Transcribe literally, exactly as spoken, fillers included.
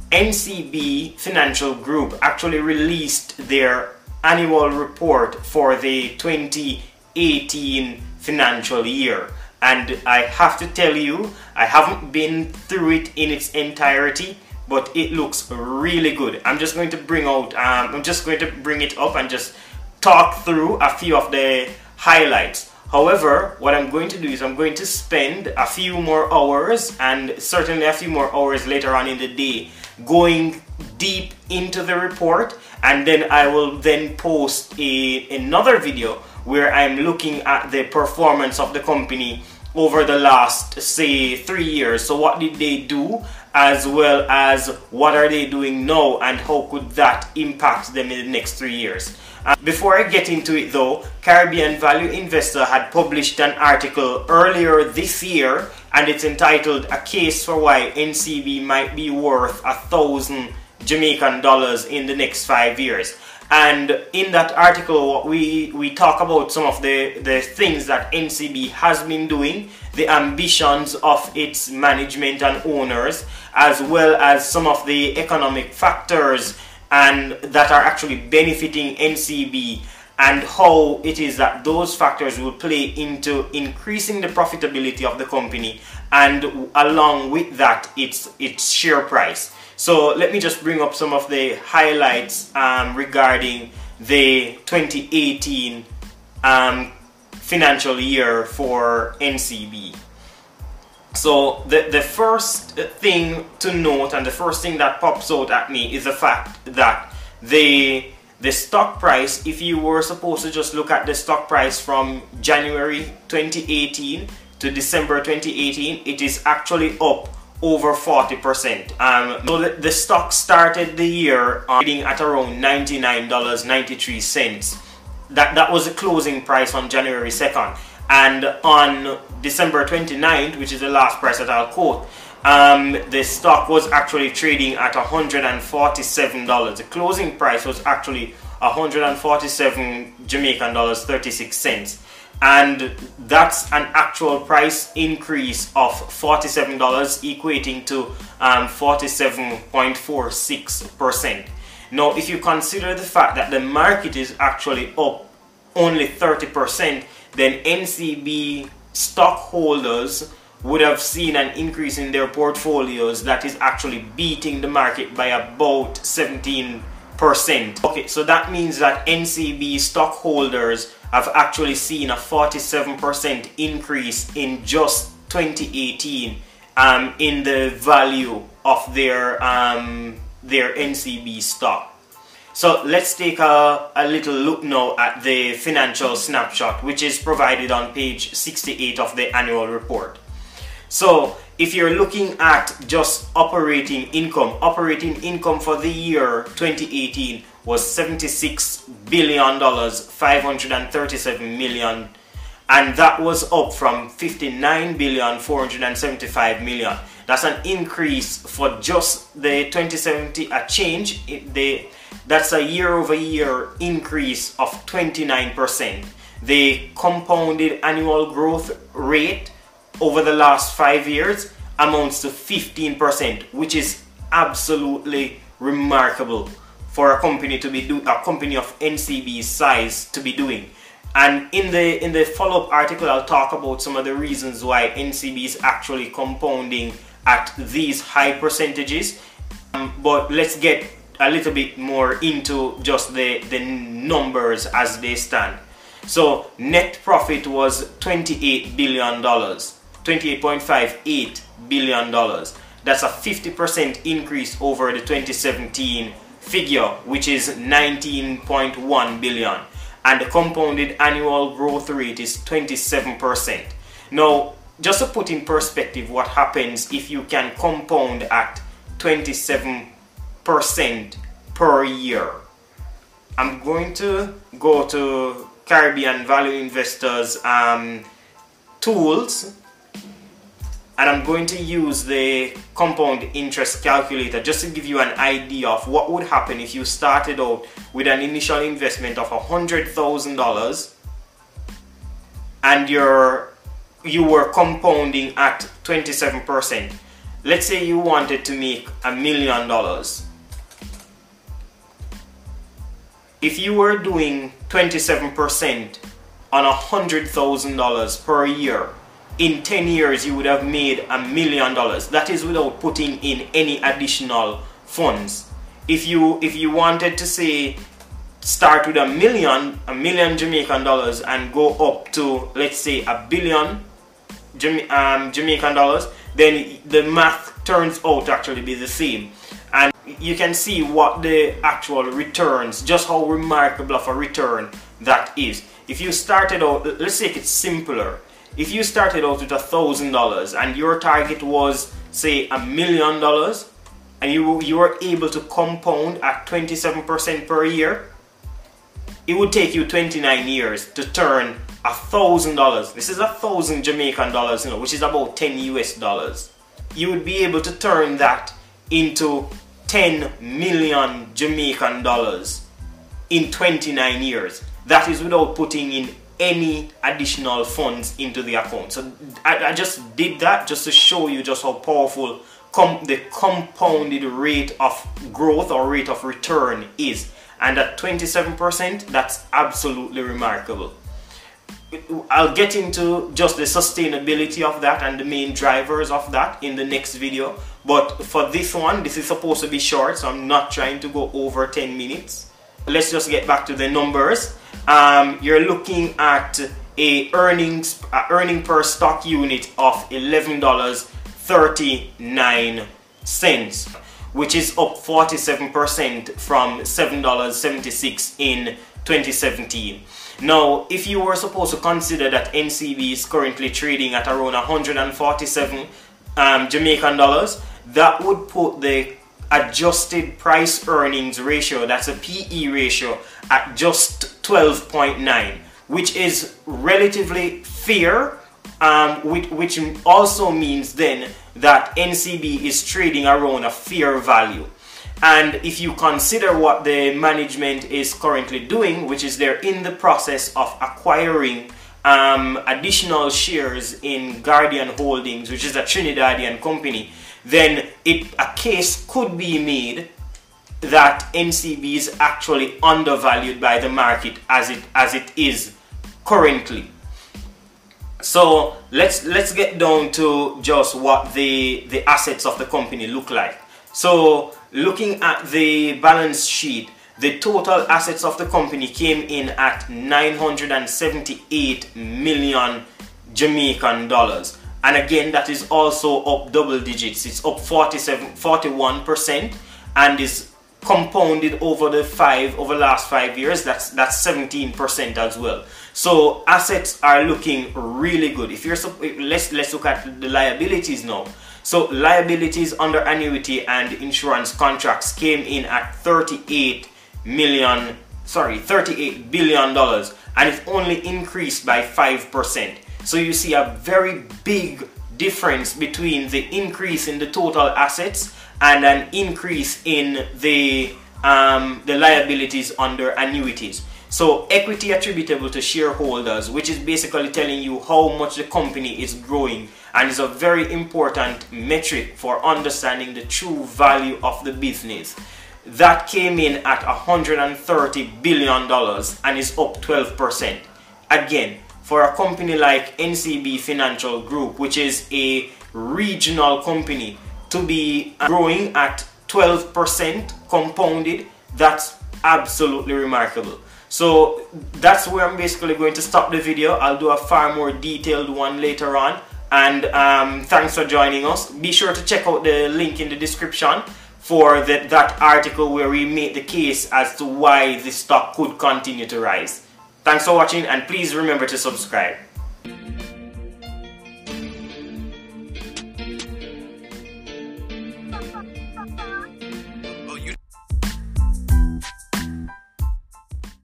N C B Financial Group actually released their annual report for the twenty eighteen financial year, and I have to tell you, I haven't been through it in its entirety, but it looks really good. I'm just going to bring out um, I'm just going to bring it up and just talk through a few of the highlights. However, what I'm going to do is I'm going to spend a few more hours, and certainly a few more hours later on in the day, going deep into the report, and then I will then post a, another video where I'm looking at the performance of the company over the last, say, three years. So what did they do, as well as what are they doing now, and how could that impact them in the next three years. Uh, before I get into it though, Caribbean Value Investor had published an article earlier this year, and it's entitled "A Case for Why N C B Might Be Worth a Thousand Jamaican Dollars in the Next Five Years." And in that article, we, we talk about some of the, the things that N C B has been doing, the ambitions of its management and owners, as well as some of the economic factors and that are actually benefiting N C B, and how it is that those factors will play into increasing the profitability of the company, and along with that, its its share price. So let me just bring up some of the highlights um, regarding the twenty eighteen um, financial year for N C B. So the, the first thing to note, and the first thing that pops out at me, is the fact that the, the stock price, if you were supposed to just look at the stock price from January twenty eighteen to December twenty eighteen, it is actually up over forty percent. Um, so the, the stock started the year trading at around ninety-nine dollars and ninety-three cents. That, that was the closing price on January second. And on December twenty-ninth, which is the last price that I'll quote, um, the stock was actually trading at one hundred forty-seven dollars. The closing price was actually one hundred forty-seven Jamaican dollars thirty-six cents. And that's an actual price increase of forty-seven dollars, equating to um, forty-seven point four six percent. Now, if you consider the fact that the market is actually up only thirty percent, then N C B stockholders would have seen an increase in their portfolios that is actually beating the market by about seventeen percent. Okay, so that means that N C B stockholders have actually seen a forty-seven percent increase in just twenty eighteen um, in the value of their, um, their N C B stock. So let's take a, a little look now at the financial snapshot, which is provided on page sixty-eight of the annual report. So if you're looking at just operating income, operating income for the year twenty eighteen was seventy-six billion dollars, five hundred thirty-seven million dollars, and that was up from fifty-nine billion dollars, four hundred seventy-five million dollars. That's an increase for just the twenty seventy, a change. It, the, that's a year-over-year increase of twenty-nine percent. The compounded annual growth rate over the last five years amounts to fifteen percent, which is absolutely remarkable for a company to be do a company of N C B's size to be doing. And in the in the follow-up article, I'll talk about some of the reasons why N C B is actually compounding at these high percentages. Um, but let's get a little bit more into just the, the numbers as they stand. So net profit was twenty-eight billion dollars, twenty-eight point five eight billion dollars. That's a fifty percent increase over the twenty seventeen figure, which is nineteen point one billion dollars. And the compounded annual growth rate is twenty-seven percent. Now, just to put in perspective what happens if you can compound at twenty-seven percent per year. I'm going to go to Caribbean Value Investors um, tools, and I'm going to use the compound interest calculator just to give you an idea of what would happen if you started out with an initial investment of one hundred thousand dollars and you're, you were compounding at twenty-seven percent. let's say you wanted to make a million dollars. If you were doing twenty-seven percent on a hundred thousand dollars per year, in ten years you would have made a million dollars. That is without putting in any additional funds. If you if you wanted to say start with a million, a million Jamaican dollars and go up to, let's say, a billion Jama um, Jamaican dollars, then the math turns out to actually be the same. And you can see what the actual returns, just how remarkable of a return that is. If you started out, let's make it simpler. If you started out with a thousand dollars and your target was, say, a million dollars, and you, you were able to compound at twenty-seven percent per year, it would take you twenty-nine years to turn a thousand dollars. This is a thousand Jamaican dollars, you know, which is about ten U S dollars. You would be able to turn that into ten million Jamaican dollars in twenty-nine years. That is without putting in any additional funds into the account. So I, I just did that just to show you just how powerful com the compounded rate of growth or rate of return is. And at twenty-seven percent, that's absolutely remarkable. I'll get into just the sustainability of that and the main drivers of that in the next video. But for this one, this is supposed to be short, so I'm not trying to go over ten minutes. Let's just get back to the numbers. Um, you're looking at a earnings uh, earning per stock unit of eleven dollars and thirty-nine cents, which is up forty-seven percent from seven dollars and seventy-six cents in twenty seventeen. Now, if you were supposed to consider that N C B is currently trading at around one hundred forty-seven um, Jamaican dollars, that would put the adjusted price earnings ratio, that's a P E ratio, at just twelve point nine, which is relatively fair, um, which, which also means then that N C B is trading around a fair value. And if you consider what the management is currently doing, which is they're in the process of acquiring um, additional shares in Guardian Holdings, which is a Trinidadian company, then it, a case could be made that N C B is actually undervalued by the market as it as it is currently. So let's let's get down to just what the the assets of the company look like. So looking at the balance sheet, the total assets of the company came in at nine hundred seventy-eight million Jamaican dollars. And again, that is also up double digits. It's up forty-seven, forty-one percent, and is compounded over the five over the last five years. That's that's seventeen percent as well. So assets are looking really good. If you're let's let's look at the liabilities now. So liabilities under annuity and insurance contracts came in at thirty-eight million, sorry, thirty-eight billion dollars, and it only increased by five percent. So you see a very big difference between the increase in the total assets and an increase in the um, the liabilities under annuities. So equity attributable to shareholders, which is basically telling you how much the company is growing, and is a very important metric for understanding the true value of the business. That came in at one hundred thirty billion dollars and is up twelve percent. Again, for a company like N C B Financial Group, which is a regional company, to be growing at twelve percent compounded, that's absolutely remarkable. So that's where I'm basically going to stop the video. I'll do a far more detailed one later on. And um, thanks for joining us. Be sure to check out the link in the description for the, that article where we make the case as to why the stock could continue to rise. Thanks for watching, and please remember to subscribe.